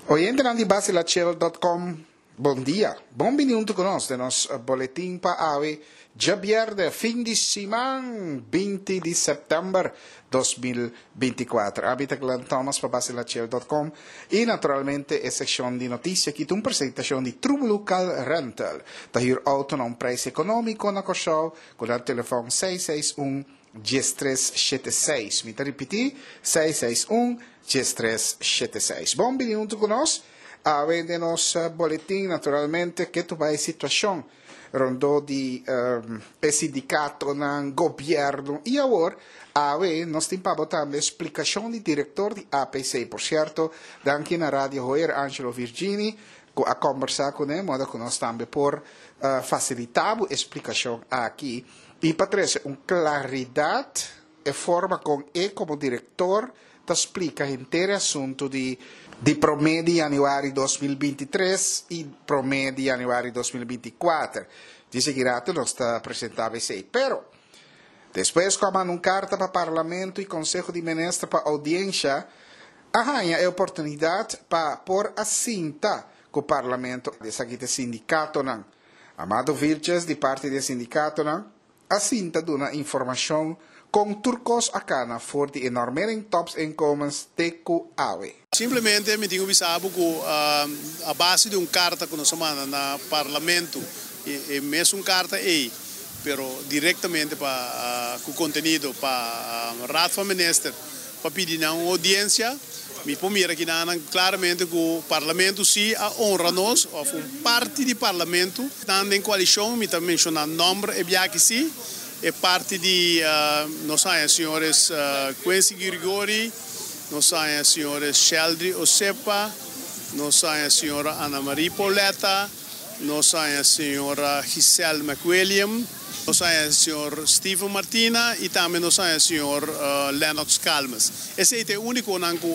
Oyente di basilachel.com, bom dia. Bom minuto conosco, nosso boletim para ave, já viernes, fim de semana, 20 de setembro 2024. Habita Glenn Thomas para basilachel.com e naturalmente a seção de notícias que tem uma apresentação de True Local Rental. Da hier auto a preço econômico na Corsau, com o telefone 661 1376. Me repetir, 661-1376. Bom minuto conosco. Além de nosso boletim, naturalmente, que tu vai situação rondou de sindicato no governo. E agora, nós temos também explicação do diretor de APC. Por certo, aqui na rádio Roer, Angelo Virgini, a conversar com ele, modo que nós também por facilitar a explicação aqui. E para trazer uma claridade e forma com ele como diretor te explica o inteiro assunto de promedio de januário 2023 e promedio de januário 2024. De seguida nós está apresentando isso. Pero, depois como uma carta para o Parlamento e Conselho de Ministros para audiência, arranha a oportunidade para pôr a cinta com o Parlamento desse sindicato. Amado Vilches, de parte do sindicato, a cinta dá informação com turcos acá for de enorme tops incomes teco awe. Simplesmente me tenho visto que a base de uma carta que nós chamamos no Parlamento é mesmo uma carta aí, pero diretamente para o conteúdo para a Raad Minister para pedir uma audiência. Me pomira aqui claramente que o Parlamento sim honra nós, ou parte do Parlamento, tanto em coalição, me também mencionando nome e bem que sim. É parte de nós senhores Quincy Grigori, nós senhores Sheldry Osepa, nós senhora Ana Maria Pauleta, nós senhora Giselle McWilliam, nós senhor Stephen Martina e também nós senhor Lennox Calmes. Esse é o único que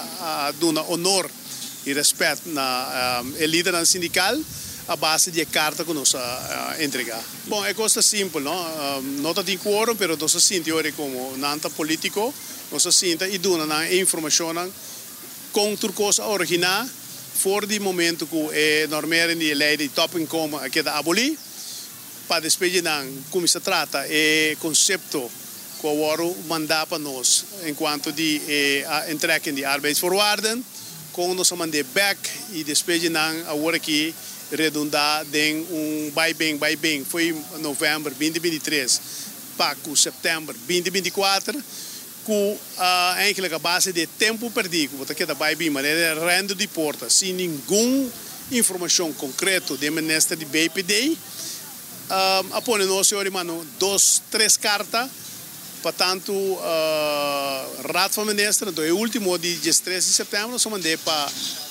dá honor e respeito na líder sindical a base de carta que nós entregar. Bom, é coisa simples, não? Não tem quórum, mas nós sentimos como nanta político, nós sentimos e damos informação com turcosa original, for de momento que é normal de lei de top income que da aboli, para despedir como se trata é conceito que o oro manda para nós, enquanto de entrega de arbeidsvoorwaarden, com nós mandar back e despedir agora aqui redundar em bem, foi em novembro 2023 para setembro 2024, com a base de tempo perdido, porque da bem, mas é rendo de porta, sem nenhuma informação concreta do Ministério de BPD, apone nós, senhor, mano, 2-3 cartas, portanto, Raad van Minister, do último de 13 de setembro, nós mandei para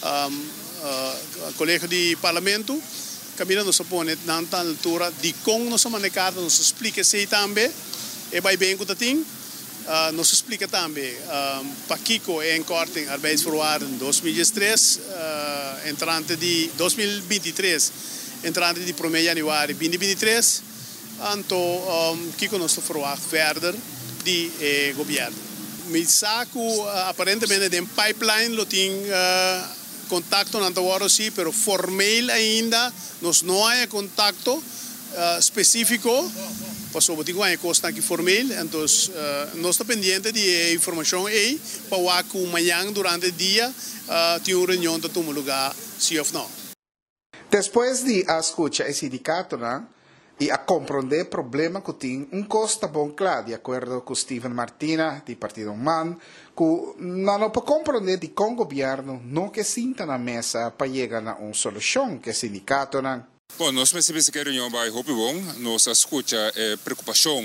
Colégio de Parlamento, caminhando nos opõe na altura de como nós manejar, nos explica se também, e vai bem com o tem, nos explica também, para Kiko em corte em arbeidsvoorwaarden 2023, entrante de 2023, entrante de 1 de januário 2023, então Kiko nos verwacht verder de governo. Me saco aparentemente de pipeline lo tem contacto não agora sim, pero formal ainda nós não há contacto específico, passou a ter costa aqui formal, então nós estamos pendentes de informação aí para que amanhã durante o dia tem uma reunião de tomar lugar, sim ou não. Depois de escutar esse sindicato, e a compreender o problema que tem costa bom claro, de acordo com Stephen Martina, do Partido Man, que não pode compreender de com o governo não que sinta na mesa para chegar a uma solução que o sindicato não. Bom, nós percebemos que a reunião vai muito bom, nós escuta preocupação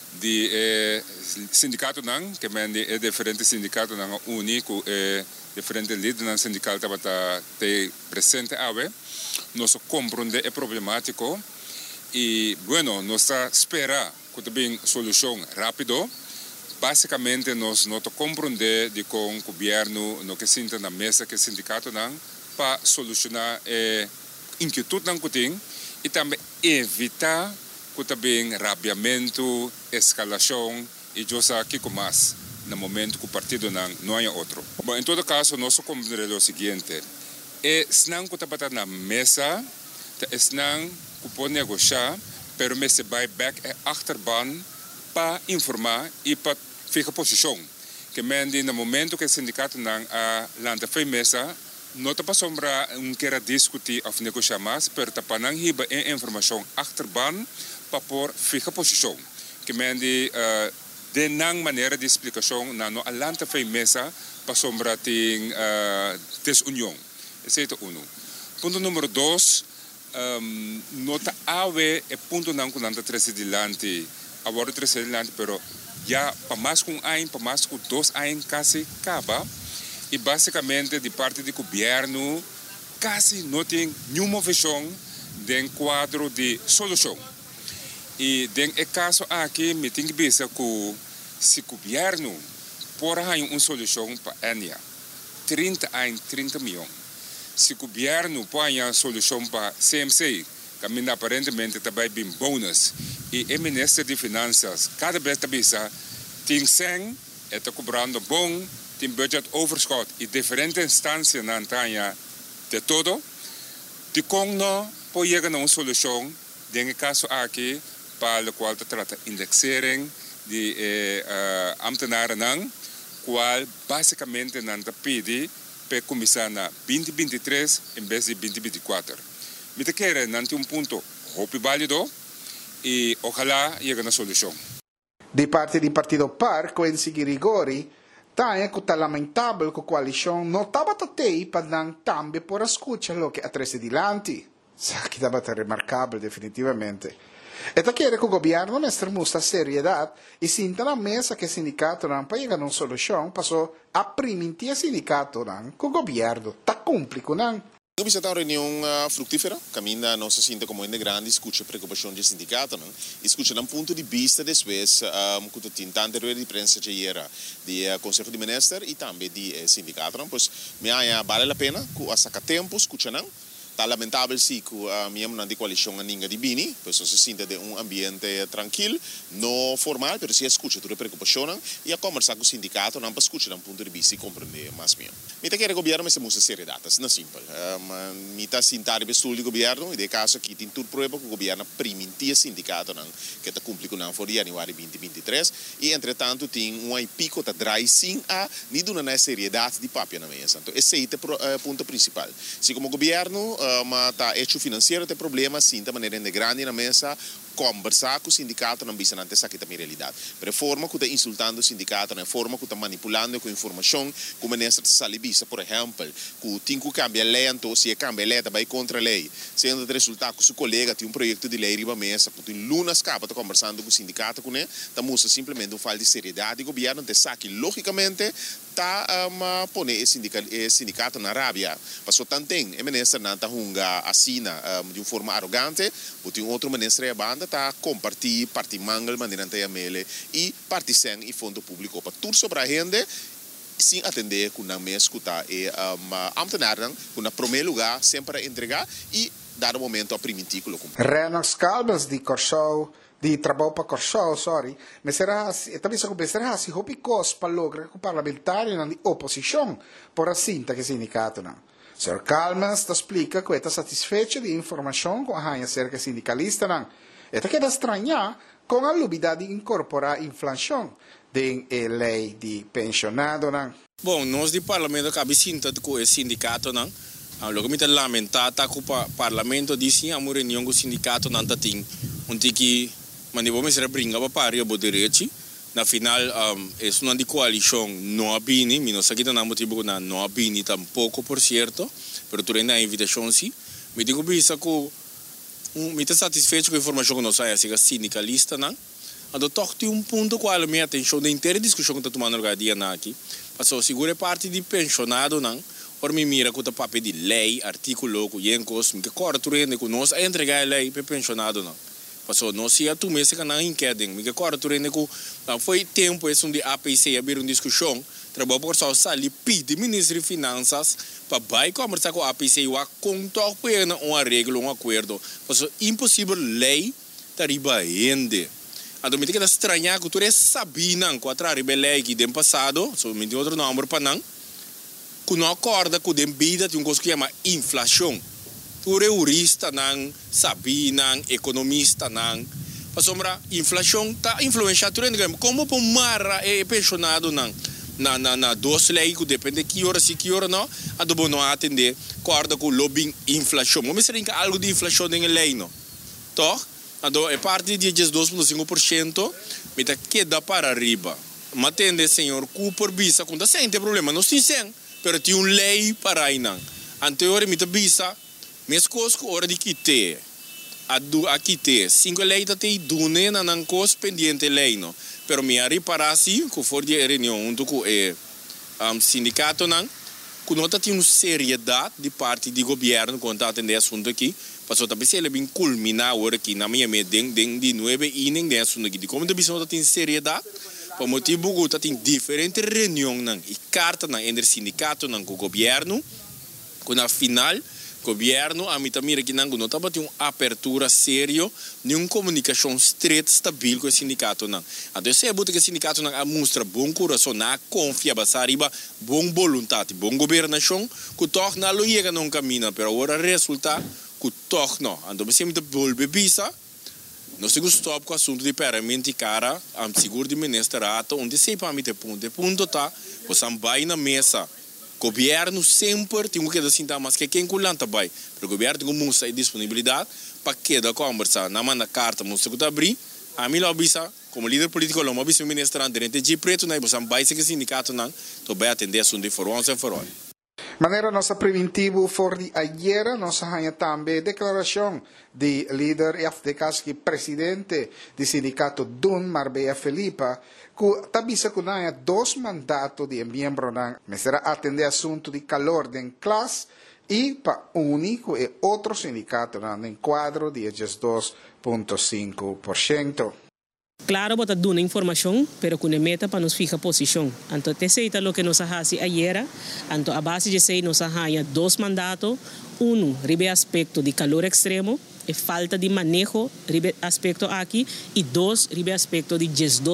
de sindicato não, que é diferente sindicato não único, diferente líder do sindicato que está presente ave, nós compreender é problemático. E, bueno, nós esperamos que tenha solução rápido. Basicamente, nós não compreendemos de com o governo no que sinta na mesa que o sindicato não para solucionar inquietude que tem e também evitar que tenha rabiamento, escalação e coisa que no momento que o partido não há outro. Bom, em todo caso, nós compreendemos o seguinte, E snang ko tapata na mesa, te snang ko po negociar, pero me se vai back e achterban para informar e para ficar posição. Que mendi no momento que o sindicato não lanta foi mesa, não está para sombra queira discutir ou negociar mais, pero está para não riba informação achterban para por ficar posição. Que mendi de não maneira de explicação não lanta foi mesa para sombra tem desunião. Esse é o um. Ponto número 2, nota ave é ponto não com nanta tresilante, agora tresilante, pero já para mais com um, para mais com 2 anos quase acaba e basicamente de parte do governo quase não tem nenhuma visão de quadro de solução. E no caso aqui me tem que pensar que se o governo pode ter uma solução para a Enia, 30 anos, 30 milhões. Se o governo põe a solução para CMC, que aparentemente também tem bônus, e o Ministério de Finanças, cada vez tem 100, está cobrando bom, tem budget overschot, e diferentes instâncias na Antanha de todo, de como não pode chegar a uma solução, no caso aqui, para o qual se trata de indexering de ambtenaren, qual basicamente não pede para começar na 2023 em vez de 2024. Me te quero não ter ponto hope válido e ojalá chegue na solução. De parte do Partido PAR, com esse rigori, também é lamentável que a coalição não estava tentando para dar também por escutar o que atrás adiante. Sabe que estava remarcável definitivamente. E da chiede che il governo mostra seriedade e sinta na mesa che il sindacato non può chegar a una soluzione, passò a priminti il sindacato non, che il governo sta complico non. Noi abbiamo una riunione fruttifera, cammina non si sente come in grandi, scusa preoccupazioni del sindacato, no? E scusa da un punto di vista después, con tante ruoli di prensa che era di Consiglio di Ministeri e anche di sindacato, no? Pues mi vale la pena, a sacca tempo, scusa non? Está lamentável sim que a minha não de coalição a ninguém de Bini, pessoas se sentem de ambiente tranquilo, não formal, mas se escuta toda a preocupação e a conversar com o sindicato, não para escutar um ponto de vista e compreender mais mesmo. Me tá querendo o governo mas se muda seriedade, não é simples. Me tá sentar em estudo do governo e de caso aqui tem tudo prova que o governo permitia sindicato não que está cumprindo não for janeiro 2023 e entretanto tem pico tá dry sim a nem dona na seriedade de papel na mesa. Então esse é o ponto principal. Se como governo mas tá hecho financeiro tem problema sim de maneira grande na mesa conversar com o sindicato não bisa nante sakita mi realidade. Pero forma que está insultando o sindicato, na forma que está manipulando com informação, como nessa salibisa, por exemplo, que tem que cambiar lento, se cambia lei, vai contra a lei. Sendo de resultado que seu colega tem projeto de lei riba mesa, que tem lunas capa tá conversando com o sindicato, com ele, tá mostra simplesmente falta de seriedade, o governo te saque logicamente tá pone o sindicato na rábia. Passou tanto tem, o ministro não tá hunga assina de uma forma arrogante, ou tem outro ministro a banda tá compartir parte mangal maneira ante a mele e parte sem e fundo público para tudo sobre a gente sem atender com a mesa escutar e ambtenaren com na primeiro lugar sempre entregar e dar o momento a primitico Renax Calvas de Corsol di trabalho para Corsol, sorry, mas será também se será se hopi cos para lograr que o parlamentar não de oposição por assim que sindicato não. Sr. Calmas explica que está satisfeito de informação com a rainha cerca sindicalista não. E queda estranha com a lubida de incorporar inflação de lei de pensionado não. Bom, nós do parlamento acabamos sentindo com o sindicato não. Logo me lamentar tá com o parlamento disse a reunião com o sindicato não tá tem onde que manivamos brinca para o direito. Na final isso não de coalição não abini, não sei que não motivo não abini tampouco por certo, pero tu ainda a invitação sim. Me digo bisa que me está satisfeito com a informação que nós temos, assim, sindicalista, não? Então, toque ponto qual a minha atenção da inteira discussão que está tomando no dia aqui. Passou, segura parte de pensionado, não? Por me mira com o papel de lei, artículo, com encos, me que corretura que nós entregar a lei para pensionado, não? Passou, nós se a tu mês que não inquedem, me que corretura que foi tempo esse de APC abrir uma discussão, trabalho por só sair pedir ministro de finanças para vai conversar com a APC e a contar para um arreglo, um acordo. Passou, impossível lei tá riba ende. A domingo que está estranha que tu sabia não, com a lei que tem passado, só me deu outro número para não. que não acorda com a vida de coisa que chama inflação. Tu é jurista, não sabe, não economista, não. Para sombra, inflação está influenciando como por marra é pensionado não. Na duas leis que depende de que hora não, a do não atender, acorda com o lobbying inflação. Mas se tem algo de inflação em lei não. Toch? É parte de 12,5%, mas queda para arriba. Mas tem senhor que por visa, quando sem tem problema, não tem sem, mas tem uma lei para aí não. Anteriormente visa, mas coisa que hora de quitar. Aqui tem 5 leis tem dune na não coisa pendiente lei não. Pero me reparasi que for de reunião junto com o sindicato não, que não tem uma seriedade de parte do governo quando atender assunto aqui. Passou também se ele bem culminar agora aqui na minha de 9 e nem 10 assunto aqui. De como também não tem seriedade, por motivo que tem diferentes reuniões não e carta não entre sindicato não com o governo, que na final governo a mim também aqui não estava tendo uma abertura séria, nenhuma comunicação estreita, estável com o sindicato não. Então se é que o sindicato não mostra bom coração, confia basariba, bom vontade, bom governação, que torna a loja não caminha, pero agora resulta que torna. Então você me volve visa, não se gostou com o assunto de pagamento e cara, a seguro de ministrato, onde se para mim ponto tá, você vai na mesa. O governo sempre tem que dar mas que quem culanta vai. O governo tem muita disponibilidade para que da conversa na manda carta mostra que abrir. A mim lá bisa como líder político lá, mas ministro André de preto na você vai ser que sindicato não, to vai atender assunto de forma for all. Maneira nossa preventivo for de ayer, nossa ranha também declaração de líder e afdecaski presidente do sindicato DUN Marbella Felipa, que tabisa que há 2 mandatos de membro que será atender assunto de calor de classe e para único e outro sindicato em quadro de 2,5%. Claro, bota duna informação, pero com meta para nos fija posição. Então, te seita lo que nos hace ayer, então a base de sei nos arranha 2 mandatos, ribe aspecto de calor extremo, e falta de manejo, ribe aspecto aqui, e 2, ribe aspecto de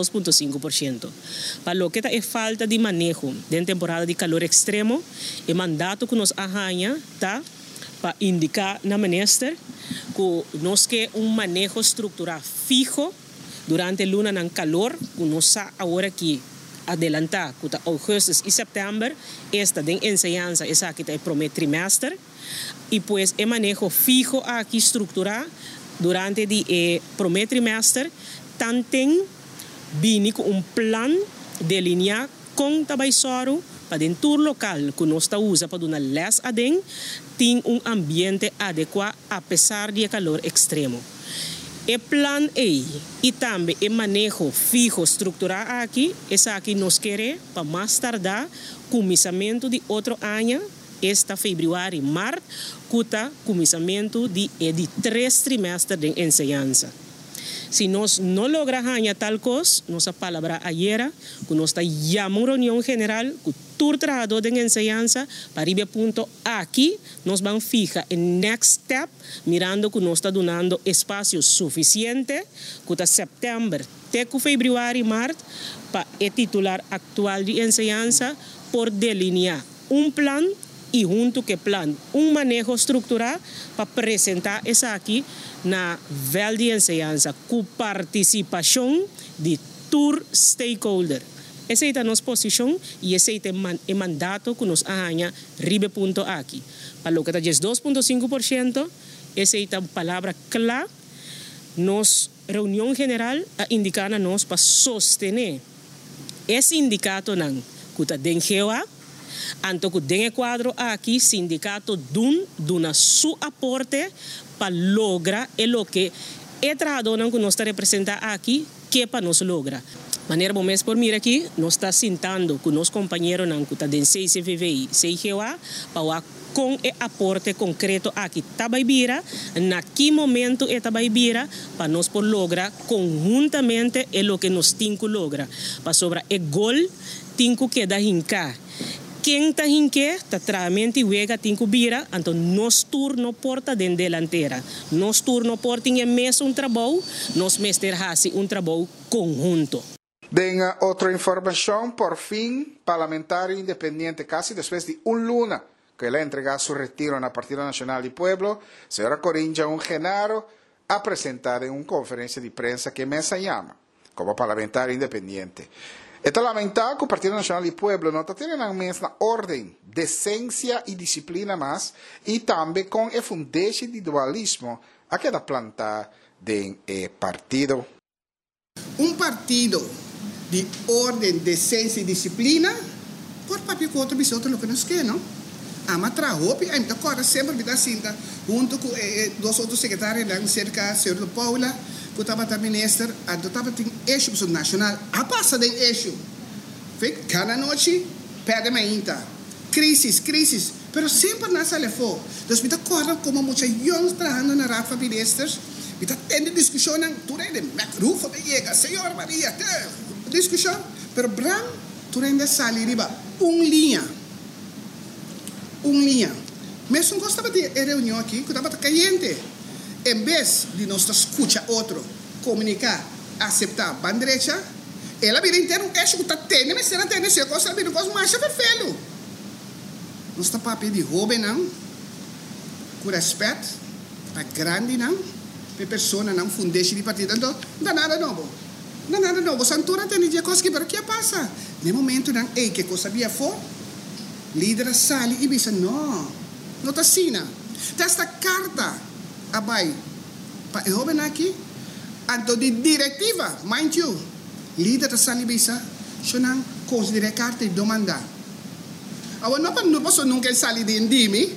2,5%. Para lo que é falta de manejo, de temporada de calor extremo, o mandato que nos arranha, tá? Para indicar na ministra que nos quer manejo estrutural fijo durante a luna ng calor, kung sa agora que adelantar, kuta agosto e setembro, esta de enseñanza, esa que te promete trimestre, e pues el manejo fijo aqui estrutural durante o primeiro trimestre, tanto vini com plan delineado com trabalhador para dentro local que nós usa para dar les a den, tem ambiente adequado apesar de calor extremo. O plan E e também o manejo fijo estrutural aqui, essa aqui nos quer para mais tardar começamento de outro ano, esta fevereiro, março, cuta começamento de 3 trimestres de enseñanza. Se nós não logramos tal coisa, nossa palavra ayer, que nós chamamos uma reunião general, que todo trabalhador de enseñanza, para ir a ponto aqui, nós vamos ficar em next step, mirando que nós estamos dando espaço suficiente, que está setembro, até fevereiro e março, para o titular atual de enseñanza, por delinear plan e junto com o plan, manejo estrutural para apresentar essa aqui na vel de enseñanza, com participação de todo stakeholder. Essa é a nossa posição e esse é o mandato que nos arranha ribe ponto aqui. Para o que está 2,5%, essa é a palavra clara, nos reunião general a indicar a nós para sostener esse sindicato não, que está dentro anto que den quadro aqui, sindicato duna su aporte para lograr o que o trabalhador que nós está representando aqui, que para nós logra. Maneira bom mês por mim aqui, nós está sentando com nossos companheiros que está dentro do CCVVI, CGA, para com o aporte concreto aqui Tabaibira, na que momento é Tabaibira, para nós por lograr conjuntamente o que nós temos que lograr. Para sobre o gol, temos que dar hincar. Quem está em que está realmente wega tem que vira, então nós turno porta dentro delantera, nós turno porta em mesa trabalho, nós mestre hace trabalho conjunto. De otra información, por fin, parlamentario independiente, casi después de un luna que le entrega su retiro en el Partido Nacional y Pueblo, señora Corinja Un Genaro, ha presentado en una conferencia de prensa que Mesa llama como parlamentario independiente. Está lamentado que el Partido Nacional y Pueblo no tienen la misma orden, decencia y disciplina más, y también con el fundamento de dualismo a que da plantar del partido. Un partido de orden, decencia y disciplina, por papel que outro bisotto lo que nos quer, não? Ama trabalho, a gente agora sempre me dá cinta, junto com dois outros secretários, cerca do senhor Paula, que estava também ministro, a do estava tem eixo nacional, a passa de eixo. Cada noite, perde ainda. Crisis, pero sempre na sala for. Então, me dá agora como muitos jovens trabalhando na Rafa Ministers, me dá tendo discussão, tu é de Rufo de Iega, senhor Maria, discussão, pero Bram, tu ainda sali riba, linha. Mas não gostava de reunião aqui, que estava caliente. Em vez de nós escutar outro, comunicar, aceitar a bandeira, ela vira inteiro um eixo que está tendo, mas ela tem esse coisa, ela vira coisa mais perfeito. Nós está papel de jovem, não? Com respeito, para grande, não? Para pessoa, não? Fundeixe de partido, então, não dá nada novo. Santura tem dia coisa que, pero que passa? No momento, não, que coisa havia for? Líder sali e bisa, não está assim. Desta carta, abai, para o jovem aqui, anto de diretiva, mind you, líder sali e bisa, so não considera carta e demanda. Agora, não posso nunca sair de indimi,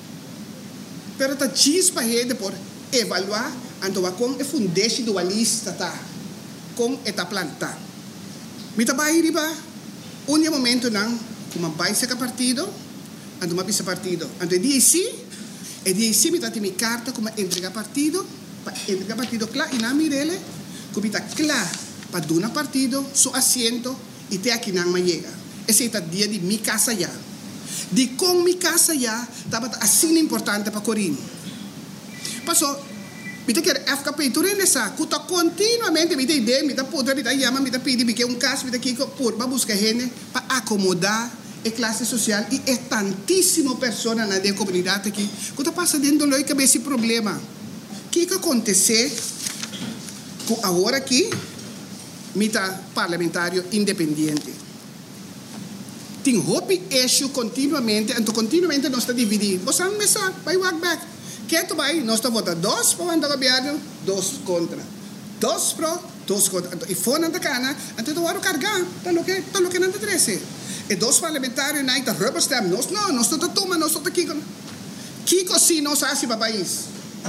pero está chispa rede por evaluar, anto com o fundeixe dualista, tá? Com esta planta. Me está aí, riba, momento não, como vai ser partido, ando uma pista partido. Ando DIC me dá minha carta como entregar partido claro, e na mirele, como está claro, para dar partido, seu assento, e até aqui não me chega. Esse é o dia de minha casa já. De com minha casa já, estava assim importante para Corim. Passou, me quer FKP, tu nessa, que está continuamente, me dá ideia, me dá poder, me dá chama, me dá pedir, me quer caso, me dá que por buscar gente para acomodar a classe social e é tantíssimo pessoas na comunidade aqui que está passando lá e cabe esse problema. O que aconteceu agora aqui, me está parlamentário independente. Tem hope issue continuamente, então continuamente nós está dividindo. Você não mesa, vai walk back. Que tu vai, nós está votando 2 para o governo, 2 contra. 2 pro, 2 contra. E fora da cana, então tu vai carregar, tá lo que não te interessa. E 2 parlamentários na ita rubber stamp, nós está tomando, nós está aqui. Kiko si nós assim para o país.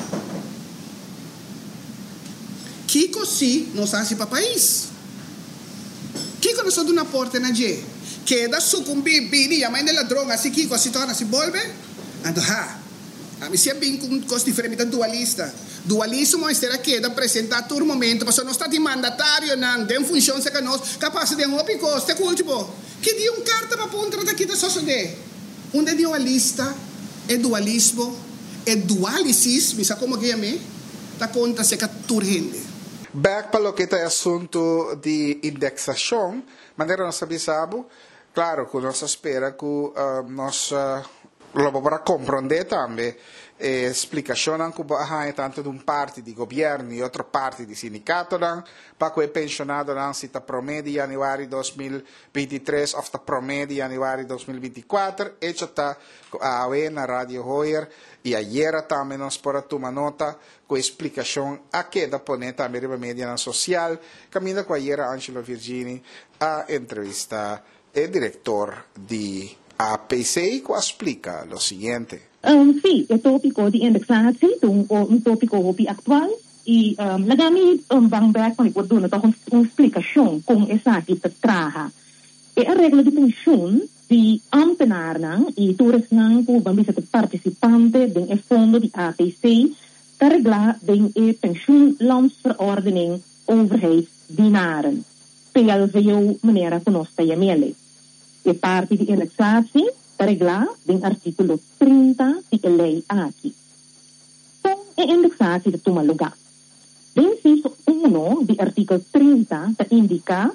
Kiko si nós assim para o país. Kiko nós está na porta na G. Queda sucumbir, bini, a mãe dela droga, assim Kiko se torna, se volve, então a mim sempre vem com coisa diferente dualista. Dualismo é ser queda apresentar todo momento, mas não está de mandatário, não, tem função que nós capaz de um coisa, é cultivo. Que dia carta para ponta daqui da sociedade. Onde é dualista, é dualismo, é dualicismo, sabe como que é me? Tá conta se que turgente. Back para o que é assunto de indexação, maneira nós sabemos, claro que nós espera que nós lo para compreender também explicação que há tanto de parte de governo e outra parte de sindicato para que o pensionado não se está promedio de januário 2023 ou está promedio de januário 2024 isso está na Rádio Hoyer e ayer também nós por tomar nota com explicação a que da poner também a mídia social caminha com ayer Angelo Virgini a entrevista o diretor de APCI que explica lo siguiente. Sí, el tópico de indexación es un tópico actual y la gami van back con el una explicación con esa que te traja. La regla de pensión de ambtenaren y toerens que van a ser participantes del fondo de APCI te regla de pensioenlandsverordening overheidsdienaren. Pelo veel maniera conosce jamele. E parte di indexatie te regla del articolo 30 di lei aqui. Con e indexatie de toma lugar. Inciso 1 di articolo 30 te indica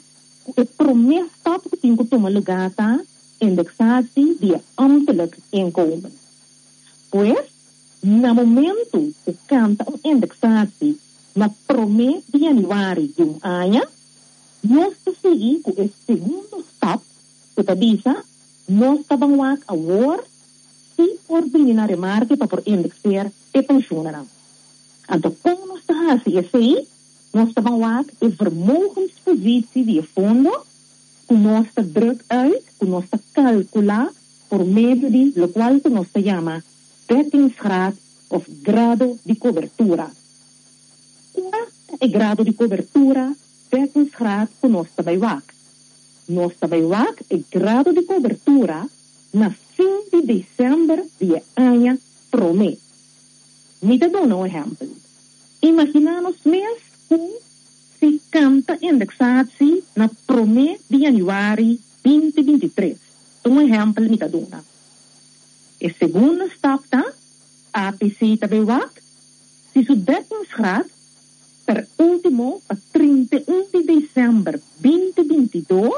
de promessa que tem que tomar lugar tá indexatie die ambtelijk inkomen. Pois, no momento que canta indexatie na primeiro de januário de ano, nós seguimos com o segundo step, que diz, nós vamos agora se ordenar a marca para por indexar e pensionar. Então, como nós estamos assim, nós vamos a vermogenspositie de fundo, que nós druk uit, que nós calcular por meio de lo qual que nós chama dekkingsgraad of grado de cobertura. Qual é o grado de cobertura, dekkingsgraad que nós trabalhamos? Nós trabalhamos o grado de cobertura na fim de dezembro de ano promê. Me dá um exemplo. Imaginamos mês que se canta indexatie na promê de januário 2023. Um exemplo me dá uma. E segundo stap tá, APC trabalhamos, se o dekkingsgraad per último a 31 de dezembro 2022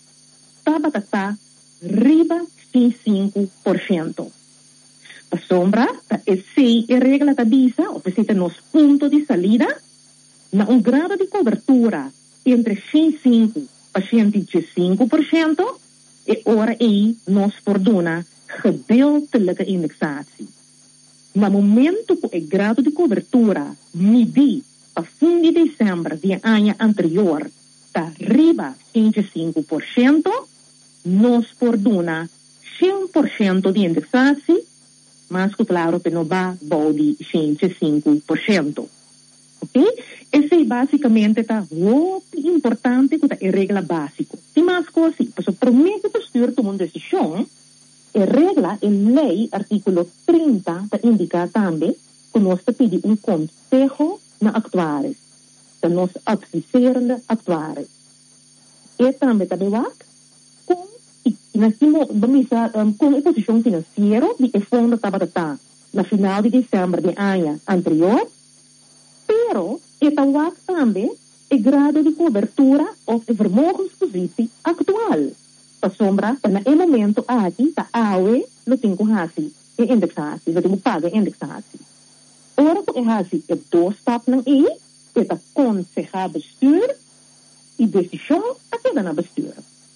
está riba 5%. A sombra, essa regra diz, oferece nos ponto de salida, na um grado de cobertura entre 5% a 105%, e ora aí nós perdona gedeeltelijke indexatie. No momento que o grado de cobertura medir a fim de dezembro do ano anterior está riba 105%, nós perdona 100% de indexação, mas que claro que não vai de 105%. Ok? Esse basicamente está muito importante, que é a regra básica. E mais coisa, porque o primeiro postura toma uma decisão, a regra, em lei, artículo 30, está indica também que nós pedimos um consejo na actuários, da nossa adviserende actuários. E também com a posição financeira de que o fundo estava na final de dezembro do ano anterior, pero estava também o grado de cobertura ou de vermogenspositie atual. A sombra, no momento aqui, a AUE, não tem que fazer indexação, não tem que pagar indexação. Ora, que é dois etapas aí, é aconselhar bestuur e decisão a queda na bestuur.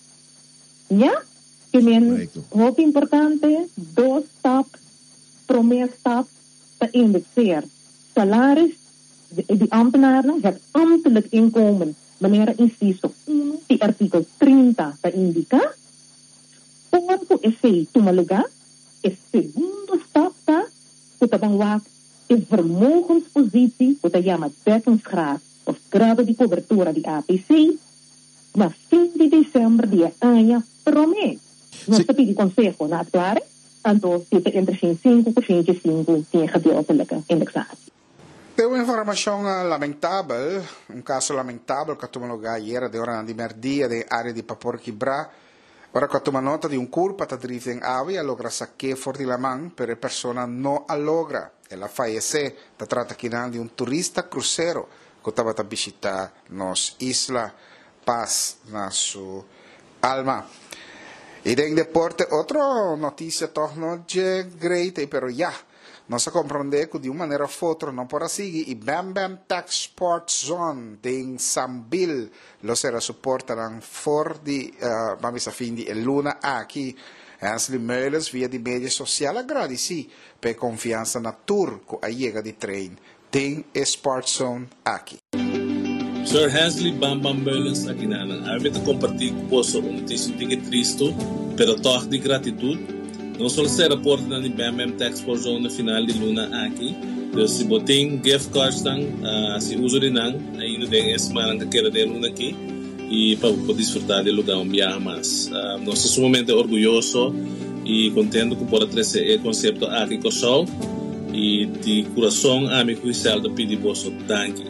Ja? Que é muito importante, dois etapas, primeira etapa, para indexar salários de ambtenaren, het ambtelijk inkomen, wanneer inciso 1 die artikel 30 está indica, quando esse toma lugar, o segundo stap está, que está e vermogenspositie, que está chama dekkingsgraad, of grado de cobertura de APC, na fim de dezembro de ano promê. Nós pedimos consejo na atuária, então, entre 5 e 5 tem gedeeltelijke indexatie. Tem uma informação lamentável, um caso lamentável que tomou lugar ayer, de hora de merdia, de área de Paporquibra. Ora que toma nota de um curpa que drive em ave, a logra saque forte la mão, pero a persona não a logra. Ela falece, se trata aqui de um turista cruzeiro que estava a visitar nos Isla Paz, na sua alma. E em deporte, outra notícia tornou de great, pero já. Nós compreendemos que de uma maneira ou outra não pode seguir e Bam Bam Tax Sport Zone em Sambil los era suportaram for de vamos a fim de luna aqui Hansley Meulens via de mídia social agradeci per confiança na tour com a chega de trem tem Sport Zone aqui. Sir Hansley Bam Bam Meulens aqui na árbitra compartilhar com você uma notícia que é triste, pero toque de gratitude. Não só se reporta na BMM Tax por zona final de luna aqui, se botem gift cards se uso de não, aí não tem esse semana que quero de luna aqui e para poder desfrutar do lugar onde viaja mais. Nós somos sumamente orgulhosos e contentes com poder trazer o conceito aqui com o sol e de coração amigo e saldo pedir vosso danke.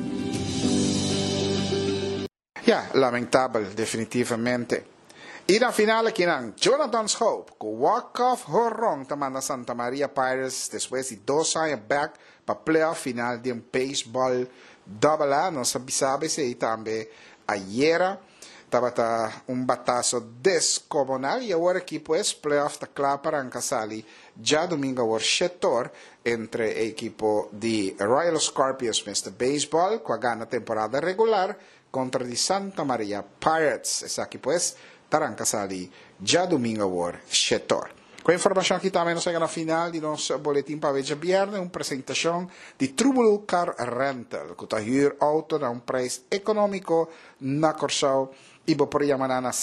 Lamentável, definitivamente. E na final aqui ng Jonathan's Hope, com walk-off horrong tamana Santa Maria Pirates depois de 2 anos back para playoff final de baseball AA, não sabe se aí também ayer Tabata un batazo descomunal y ahora aquí pues playoff está claro para Ancasali ya domingo o setor entre el equipo de Royal Scorpions Mr. Baseball que gana temporada regular contra de Santa Maria Pirates. Es aquí pues Tarancasali já domingo o setor. Com a informação aqui também nós chegamos ao final de nosso boletim para hoje viernes, uma apresentação de Trubulu Car Rental, que está huur auto a preço econômico na Corsau e por chamar na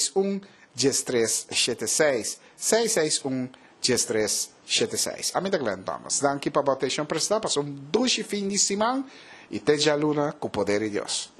661-1376. 661-1376. A mim da Glenn Thomas. Danke para a botação prestada, passou doce fim de semana e te já luna com o poder de Deus.